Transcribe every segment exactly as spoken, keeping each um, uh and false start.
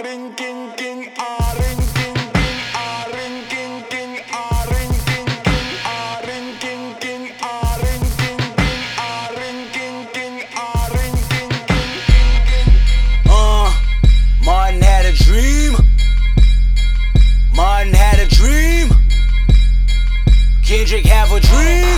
ring king king ah ring king king ah ring king king ah ring king king ah ring king king ah ring king king ah ring king king ah ring king king. Uh, Martin had a dream. Martin had a dream. Kendrick have a dream.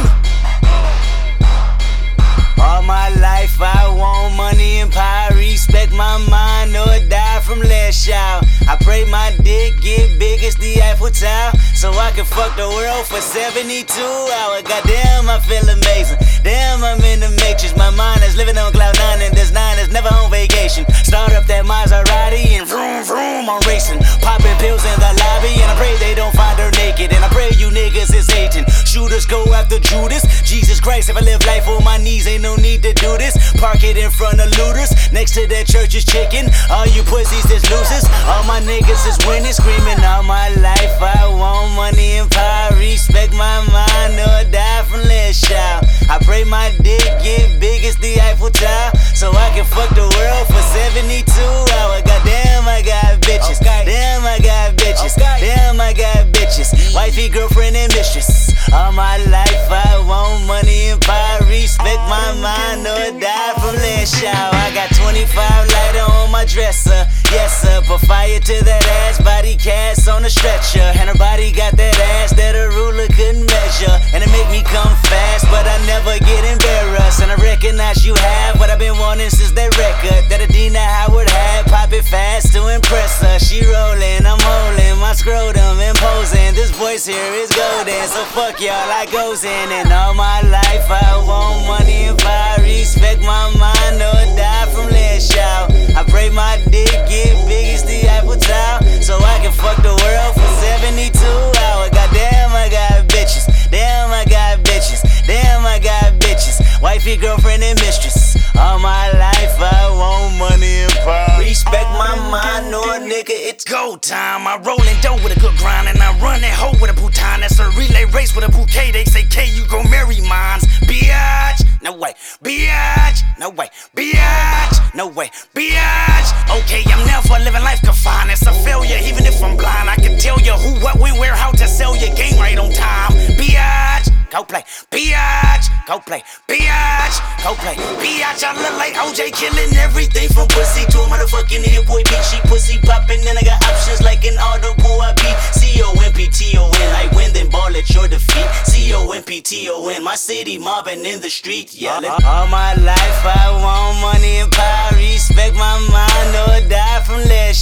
All my life I want money and power. Respect my mind or die from less shout. I pray my dick get big as the Eiffel Tower, so I can fuck the world for seventy-two hours. Goddamn, I feel amazing. Damn, I'm in the matrix. My mind is living on cloud nine, and this nine is never on vacation. Start up that Maserati and vroom vroom, I'm racing. Popping pills in the lobby, and I pray they don't find her naked. And I pray you niggas is hating. Shooters go after Judas. Jesus Christ, if I live life on my knees, ain't no need to do this. Park it in front of looters. Next to that church is chicken. All you pussies is losers. All my niggas is winning, screaming all my life. I want money and power. Respect my mind or die from less shout. I pray my dick get big as the Eiffel Tower, so I can fuck the world for seventy-two hours. Goddamn, I got bitches. Okay. Damn, I got bitches. Okay. Damn, I got bitches. Wifey, girlfriend, and mistress. All my life I want money and power. Respect my mind or die from less shout. I got twenty-five lighter on my dresser. Yes sir, put fire to that ass. Body cast on a stretcher, and her body got that ass that a ruler couldn't measure. And it make me come fast, but I never get embarrassed. And I recognize you have what I've been wanting since that record that Adina Howard had. Pop it fast to impress her. She rolling, I'm holding my scrotum, imposing. This voice here is golden, so fuck y'all, I goes in. And all my life I want money and power. Respect my mind or die from less shout. I pray my dick get big as the Eiffel Tower, so I can fuck the world for seventy-two hours. Goddamn, I got bitches. Damn, I got bitches. Damn, I got bitches. Wifey, girlfriend, and mistress. All my life I want money and power. Respect my mind or nigga, it's go time. I roll in dough with a good grind, and I run that hoe with a bouton. That's a relay race with a bouquet. They say, K, you gon' marry mines. Biatch, no way. Biatch, no way. Biatch, no way. Biatch. Okay, I'm never living life confined. It's a failure, even if I'm blind. I can tell you who, what, when, where, how to sell your game right on time. Biatch, go play. Biatch, go play. Biatch, go play. Biatch, I look like O J, killing everything from pussy to a motherfucking hit boy beat. She pussy popping, and I got options like an audible I beat. C O M P T O N, like win, then ball at your defeat. C O M P T O N, my city mobbing in the street, yelling. All my life I want money and power. Respect my mind or die from less